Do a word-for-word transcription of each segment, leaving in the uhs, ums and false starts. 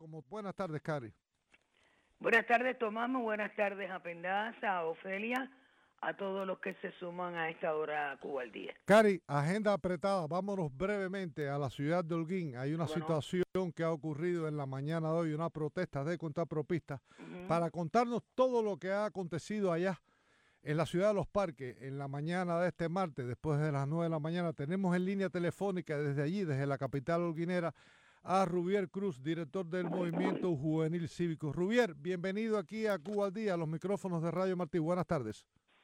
como buenas tardes, Cari. Buenas tardes, Tomás. Muy buenas tardes a Pendaza, a Ofelia, a todos los que se suman a esta hora a Cuba al Día. Cari, agenda apretada. Vámonos brevemente a la ciudad de Holguín. Hay una Bueno, situación que ha ocurrido en la mañana de hoy, una protesta de contrapropistas, uh-huh. para contarnos todo lo que ha acontecido allá en la ciudad de Los Parques en la mañana de este martes, después de las nueve de la mañana. Tenemos en línea telefónica desde allí, desde la capital holguinera, a Rubier Cruz, director del Movimiento Juvenil Cívico. Rubier, bienvenido aquí a Cuba al Día, a los micrófonos de Radio Martí. Buenas tardes.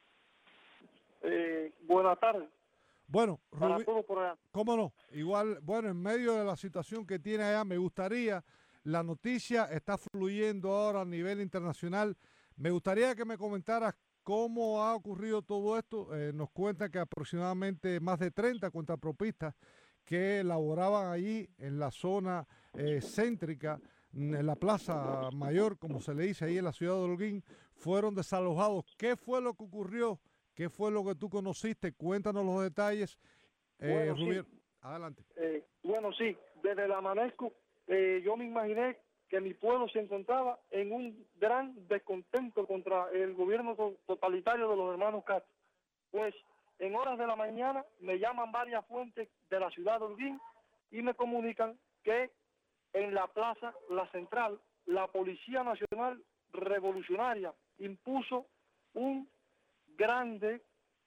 Eh, buenas tardes. Bueno, para Rubier, todos por allá. ¿Cómo no? Igual, bueno, en medio de la situación que tiene allá, me gustaría, la noticia está fluyendo ahora a nivel internacional, me gustaría que me comentaras cómo ha ocurrido todo esto. Eh, nos cuentan que aproximadamente más de treinta contrapropistas que laboraban allí en la zona eh, céntrica, en la Plaza Mayor, como se le dice ahí en la ciudad de Holguín, fueron desalojados. ¿Qué fue lo que ocurrió? ¿Qué fue lo que tú conociste? Cuéntanos los detalles. Eh, Bueno, Rubier, sí. adelante. Eh, bueno, sí, desde el amanezco eh, yo me imaginé que mi pueblo se encontraba en un gran descontento contra el gobierno totalitario de los hermanos Castro. Pues en horas de la mañana me llaman varias fuentes de la ciudad de Holguín y me comunican que en la plaza, la central, la Policía Nacional Revolucionaria impuso un grande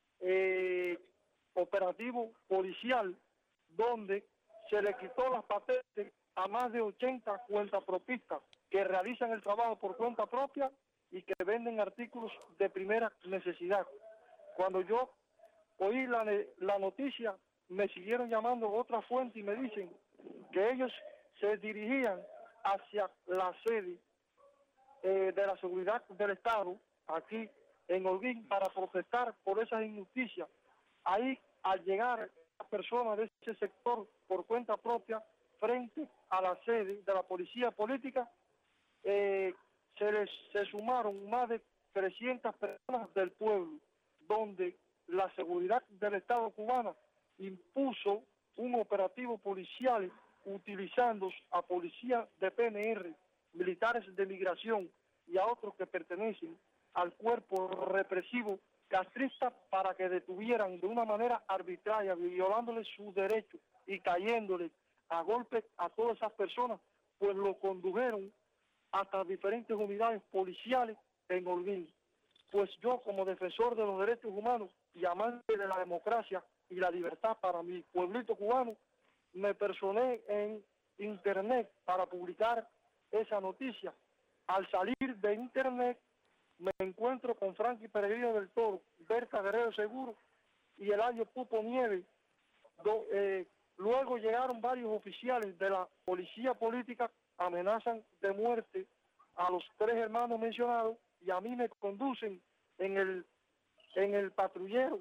eh, operativo policial donde se le quitó las patentes a más de ochenta cuentapropistas que realizan el trabajo por cuenta propia y que venden artículos de primera necesidad. Cuando yo oí la, la noticia, me siguieron llamando otra fuente y me dicen que ellos se dirigían hacia la sede eh, de la seguridad del Estado, aquí en Holguín, para protestar por esas injusticias. Ahí, al llegar las personas de ese sector por cuenta propia, frente a la sede de la policía política, eh, se les se sumaron más de trescientas personas del pueblo, donde la seguridad del Estado cubano impuso un operativo policial utilizando a policías de P N R, militares de migración y a otros que pertenecen al cuerpo represivo castrista para que detuvieran de una manera arbitraria, violándoles sus derechos y cayéndoles a golpes a todas esas personas, pues lo condujeron hasta diferentes unidades policiales en Holguín. Pues yo, como defensor de los derechos humanos y amante de la democracia y la libertad para mi pueblito cubano, me personé en internet para publicar esa noticia. Al salir de internet me encuentro con Frankie Peregrino del Toro, Berta Guerrero Seguro y Eladio Pupo Nieves. Do, eh, luego llegaron varios oficiales de la policía política, amenazan de muerte a los tres hermanos mencionados y a mí me conducen en el, en el patrullero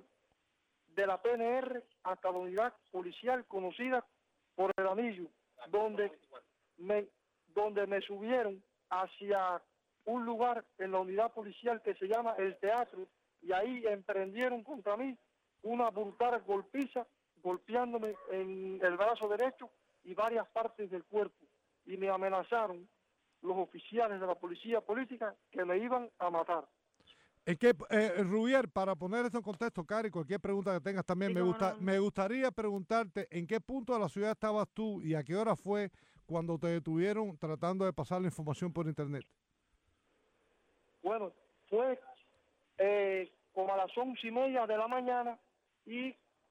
de la P N R hasta la unidad policial conocida por el Anillo, donde me, donde me subieron hacia un lugar en la unidad policial que se llama El Teatro, y ahí emprendieron contra mí una brutal golpiza, golpeándome en el brazo derecho y varias partes del cuerpo, y me amenazaron los oficiales de la policía política que me iban a matar. Es que, eh, Rubier, para poner esto en contexto, Cari, cualquier pregunta que tengas también, Sí, me, gusta, no. me gustaría preguntarte en qué punto de la ciudad estabas tú y a qué hora fue cuando te detuvieron tratando de pasar la información por internet. Bueno, fue eh, como a las once y media de la mañana y,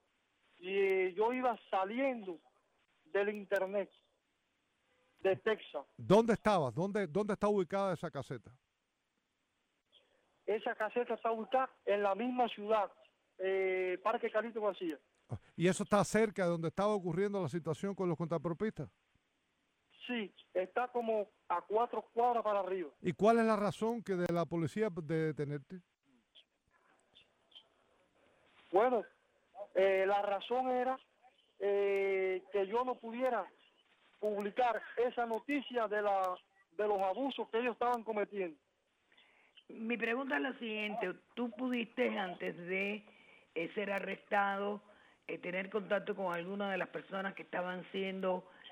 y yo iba saliendo del internet de Texas. ¿Dónde estabas? ¿Dónde, dónde está ubicada esa caseta? Esa caseta está ubicada en la misma ciudad, eh, Parque Carito García. ¿Y eso está cerca de donde estaba ocurriendo la situación con los contrapropistas? Sí, está como a cuatro cuadras para arriba. ¿Y cuál es la razón que de la policía de detenerte? Bueno, eh, la razón era eh, que yo no pudiera publicar esa noticia de la de los abusos que ellos estaban cometiendo. Mi pregunta es la siguiente: ¿tú pudiste antes de eh, ser arrestado eh, tener contacto con alguna de las personas que estaban siendo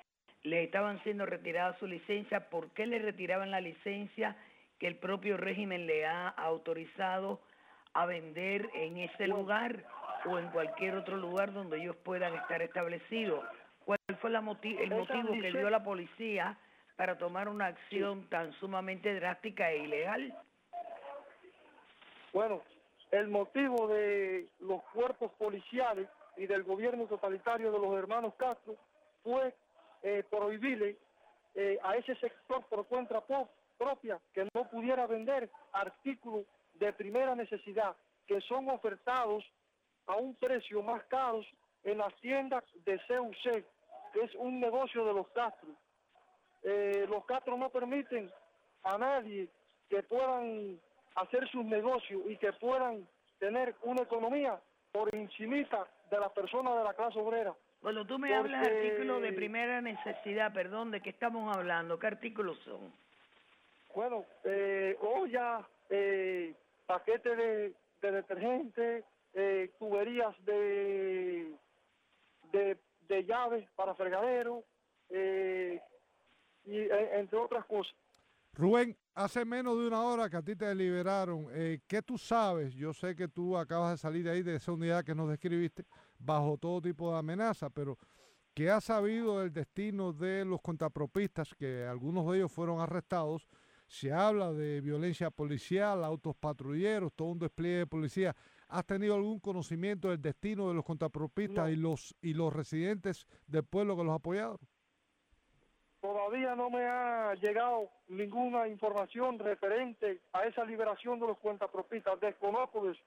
le estaban siendo retiradas su licencia. ¿Por qué le retiraban la licencia que el propio régimen le ha autorizado a vender en ese lugar o en cualquier otro lugar donde ellos puedan estar establecidos? ¿Cuál fue la moti- el motivo que dio la policía para tomar una acción tan sumamente drástica e ilegal? Bueno, el motivo de los cuerpos policiales y del gobierno totalitario de los hermanos Castro fue eh, prohibirle eh, a ese sector por cuenta po- propia que no pudiera vender artículos de primera necesidad que son ofertados a un precio más caro en las tiendas de C U C, que es un negocio de los Castro. Eh, los Castro no permiten a nadie que puedan hacer sus negocios y que puedan tener una economía por encimita de las personas de la clase obrera. Cuando tú me Porque... hablas de artículos de primera necesidad, perdón, ¿de qué estamos hablando? ¿Qué artículos son? Bueno, eh, olla, eh, paquetes de, de detergente, eh, tuberías de, de, de llaves para fregadero, eh, y eh, entre otras cosas. Rubén, hace menos de una hora que a ti te liberaron, eh, ¿qué tú sabes? Yo sé que tú acabas de salir de ahí, de esa unidad que nos describiste, bajo todo tipo de amenaza, pero ¿qué has sabido del destino de los contrapropistas, que algunos de ellos fueron arrestados? Se habla de violencia policial, autos patrulleros, todo un despliegue de policía. ¿Has tenido algún conocimiento del destino de los contrapropistas No. y los y los residentes del pueblo que los apoyaron? Todavía no me ha llegado ninguna información referente a esa liberación de los cuentapropistas. Desconozco de eso.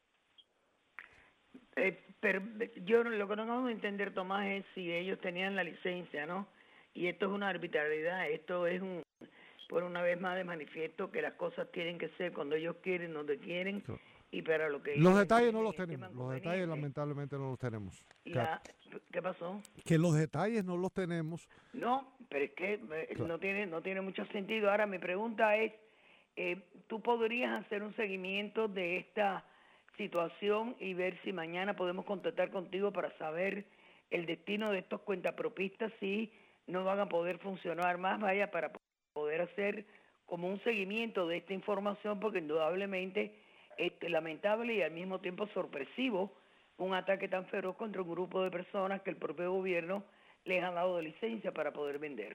Eh, pero yo lo que no acabo de entender, Tomás, es si ellos tenían la licencia, ¿no? Y esto es una arbitrariedad, esto es un, por una vez más de manifiesto que las cosas tienen que ser cuando ellos quieren, donde quieren, Claro. y para lo que Los ellos detalles no entienden los estiman tenemos, los detalles conveniente. lamentablemente no los tenemos. La, ¿Qué pasó? Que los detalles no los tenemos. No, pero es que eh, Claro. no tiene no tiene mucho sentido. Ahora mi pregunta es, eh, ¿tú podrías hacer un seguimiento de esta situación y ver si mañana podemos contactar contigo para saber el destino de estos cuentapropistas, si no van a poder funcionar más, vaya, para poder hacer como un seguimiento de esta información, porque indudablemente es lamentable y al mismo tiempo sorpresivo un ataque tan feroz contra un grupo de personas que el propio gobierno les ha dado de licencia para poder vender?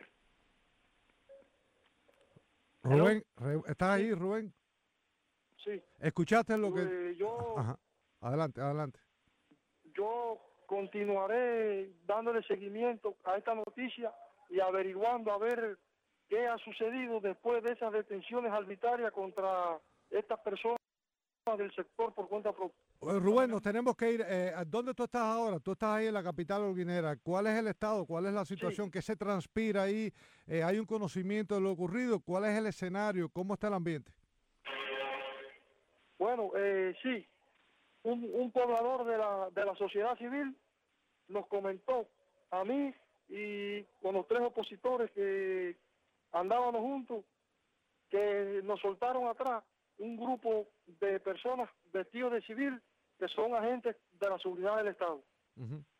Rubén, Re- ¿estás ahí, Rubén? Sí. ¿Escuchaste lo que...? Eh, yo, Ajá. Adelante, adelante. yo continuaré dándole seguimiento a esta noticia y averiguando a ver qué ha sucedido después de esas detenciones arbitrarias contra estas personas del sector por cuenta propia. Eh, Rubén, nos tenemos que ir. Eh, ¿a ¿Dónde tú estás ahora? Tú estás ahí en la capital holguinera. ¿Cuál es el estado? ¿Cuál es la situación? Sí. ¿Qué se transpira ahí? Eh, ¿Hay un conocimiento de lo ocurrido? ¿Cuál es el escenario? ¿Cómo está el ambiente? Bueno, eh, sí, un, un poblador de la, de la sociedad civil nos comentó a mí y con los tres opositores que andábamos juntos, que nos soltaron atrás un grupo de personas vestidos de civil que son agentes de la seguridad del Estado. Uh-huh.